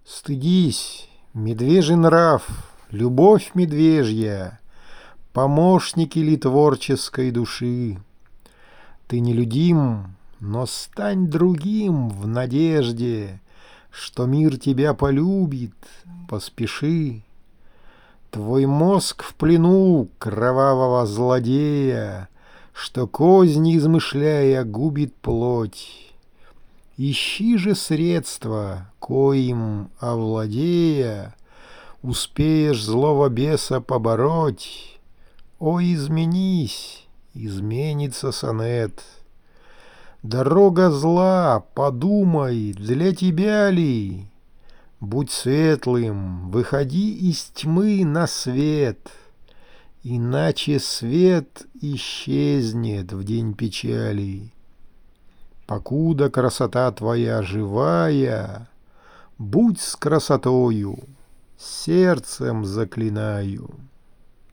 Стыдись, медвежий нрав, любовь медвежья, помощники ли творческой души. Ты нелюдим, но стань другим в надежде, что мир тебя полюбит, поспеши. Твой мозг в плену кровавого злодея, что козни измышляя губит плоть. Ищи же средства, коим, овладея, успеешь злого беса побороть. О, изменись, изменится сонет. Дорога зла, подумай, для тебя ли? Будь светлым, выходи из тьмы на свет, иначе свет исчезнет в день печали. Покуда красота твоя живая, будь с красотою, сердцем заклинаю.